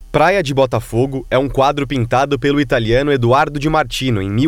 Praia de Botafogo é um quadro pintado pelo italiano Edoardo de Martino em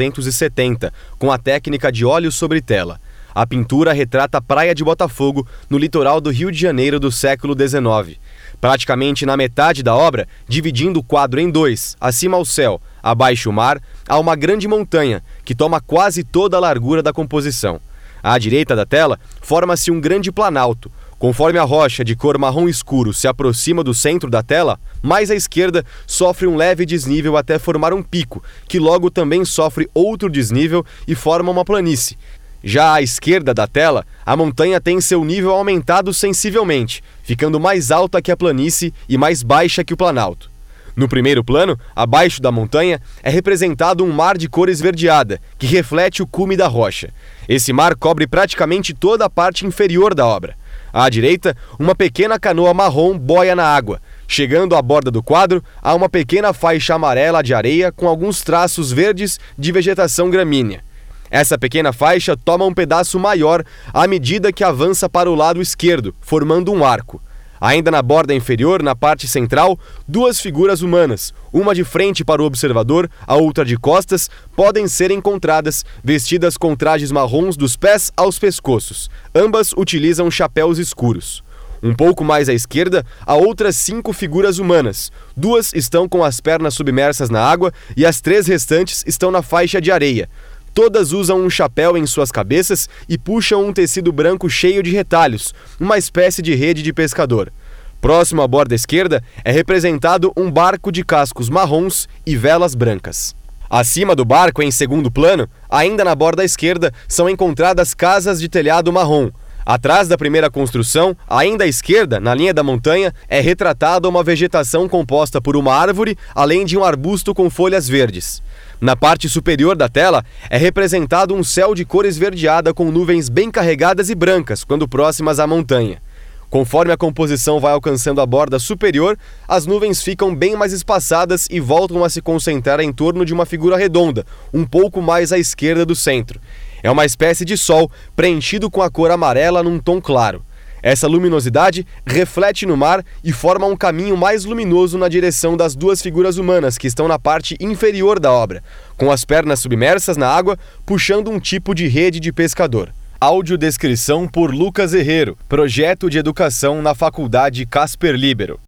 1870, com a técnica de óleo sobre tela. A pintura retrata a Praia de Botafogo, no litoral do Rio de Janeiro do século XIX. Praticamente na metade da obra, dividindo o quadro em dois, acima ao céu, abaixo o mar, há uma grande montanha, que toma quase toda a largura da composição. À direita da tela, forma-se um grande planalto. Conforme a rocha de cor marrom escuro se aproxima do centro da tela, mais à esquerda sofre um leve desnível até formar um pico, que logo também sofre outro desnível e forma uma planície. Já à esquerda da tela, a montanha tem seu nível aumentado sensivelmente, ficando mais alta que a planície e mais baixa que o planalto. No primeiro plano, abaixo da montanha, é representado um mar de cor esverdeada, que reflete o cume da rocha. Esse mar cobre praticamente toda a parte inferior da obra. À direita, uma pequena canoa marrom boia na água. Chegando à borda do quadro, há uma pequena faixa amarela de areia com alguns traços verdes de vegetação gramínea. Essa pequena faixa toma um pedaço maior à medida que avança para o lado esquerdo, formando um arco. Ainda na borda inferior, na parte central, duas figuras humanas, uma de frente para o observador, a outra de costas, podem ser encontradas, vestidas com trajes marrons dos pés aos pescoços. Ambas utilizam chapéus escuros. Um pouco mais à esquerda, há outras 5 figuras humanas. 2 estão com as pernas submersas na água e as 3 restantes estão na faixa de areia. Todas usam um chapéu em suas cabeças e puxam um tecido branco cheio de retalhos, uma espécie de rede de pescador. Próximo à borda esquerda é representado um barco de cascos marrons e velas brancas. Acima do barco, em segundo plano, ainda na borda esquerda, são encontradas casas de telhado marrom. Atrás da primeira construção, ainda à esquerda, na linha da montanha, é retratada uma vegetação composta por uma árvore, além de um arbusto com folhas verdes. Na parte superior da tela, é representado um céu de cor esverdeada com nuvens bem carregadas e brancas, quando próximas à montanha. Conforme a composição vai alcançando a borda superior, as nuvens ficam bem mais espaçadas e voltam a se concentrar em torno de uma figura redonda, um pouco mais à esquerda do centro. É uma espécie de sol preenchido com a cor amarela num tom claro. Essa luminosidade reflete no mar e forma um caminho mais luminoso na direção das 2 figuras humanas que estão na parte inferior da obra, com as pernas submersas na água, puxando um tipo de rede de pescador. Audiodescrição por Lucas Herrero, projeto de educação na Faculdade Casper Libero.